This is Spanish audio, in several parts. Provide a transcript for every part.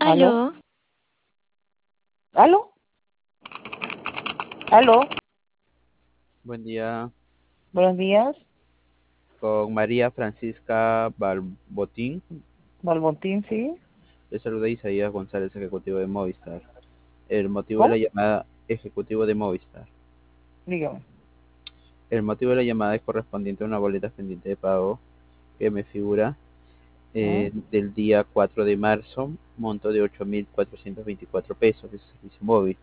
¿Aló? Aló, ¿Aló? ¿Aló? Buen día, Buenos días, con María Francisca Balbotín. Balbontín, ¿sí? Le saluda Isaías González, ejecutivo de Movistar. El motivo de la ¿Cómo? llamada, ejecutivo de Movistar. Dígame. El motivo de la llamada es correspondiente a una boleta pendiente de pago que me figura ¿Mm? del día 4 de marzo, monto de 8.424 pesos de servicio móvil.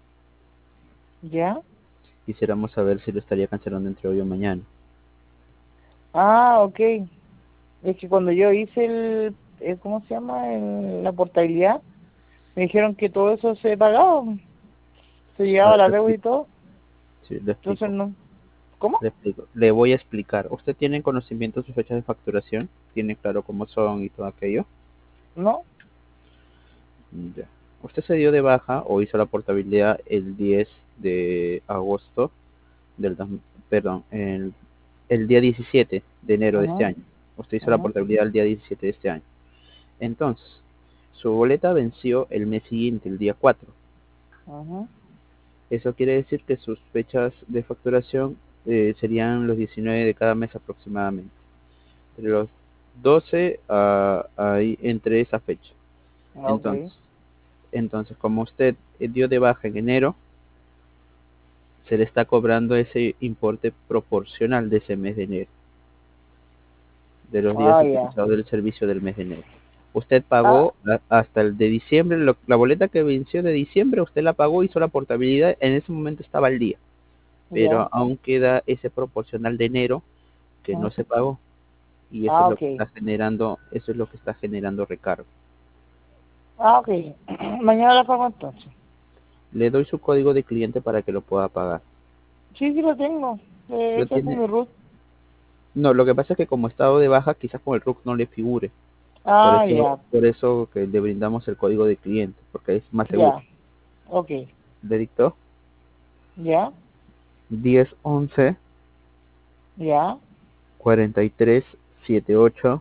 ¿Ya? Quisiéramos saber si lo estaría cancelando entre hoy o mañana. Ah, ok. Es que cuando yo hice ¿cómo se llama? La portabilidad, me dijeron que todo eso se pagaba, se A llegaba a ver, la deuda y todo. sí, le Entonces explico. no. ¿Cómo? Le explico. Le voy a explicar. ¿Usted tiene conocimiento de sus fechas de facturación? ¿Tiene claro cómo son y todo aquello? ¿No? Ya. Usted se dio de baja o hizo la portabilidad el 10 de agosto del, perdón, el día 17 de enero de este Ajá, año. Usted hizo la ajá, portabilidad el día 17 de este año. Entonces, su boleta venció el mes siguiente, el día 4. ajá. Eso quiere decir que sus fechas de facturación serían los 19 de cada mes aproximadamente. Entre los 12 ahí, entre esa fecha. Ah, ok. Entonces, como usted dio de baja en enero, se le está cobrando ese importe proporcional de ese mes de enero, de los días Ah, ya. utilizados del servicio del mes de enero. Usted Ah, pagó hasta el de diciembre, la boleta que venció de diciembre, usted la pagó, hizo la portabilidad, en ese momento estaba al día, ya. pero aún queda ese proporcional de enero que no se Ujú. pagó y eso es Ah, lo ok. que está generando, eso es lo que está generando recargo. Ah, ok. Mañana la pago entonces. Le doy su código de cliente para que lo pueda pagar. Sí, sí lo tengo. Lo Ese es tiene. mi root. No, lo que pasa es que como estado de baja, quizás con el RUC no le figure. Ah, ya. Por eso que le brindamos el código de cliente, porque es más seguro. Ya. Ok. Le dictó Ya. 1011 Ya. 43 78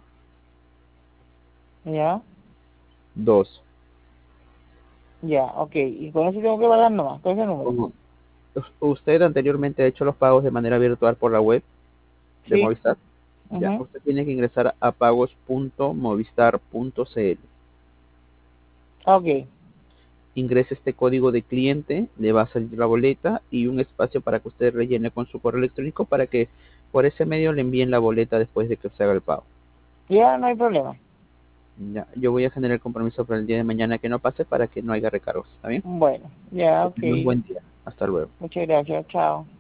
Ya. 2. Ya. Ok. Y con eso tengo que pagar nomás, con ese número. Como usted anteriormente ha hecho los pagos de manera virtual por la web de Sí. Movistar, ya, Ujú. usted tiene que ingresar a pagos.movistar.cl. Ok. Ingrese este código de cliente, le va a salir la boleta y un espacio para que usted rellene con su correo electrónico para que por ese medio le envíen la boleta después de que se haga el pago. Ya no hay problema. Ya, yo voy a generar el compromiso para el día de mañana que no pase para que no haya recargos. ¿Está bien? Bueno. Ya. Que Ok. tenga un buen día. Hasta luego. Muchas gracias. Chao.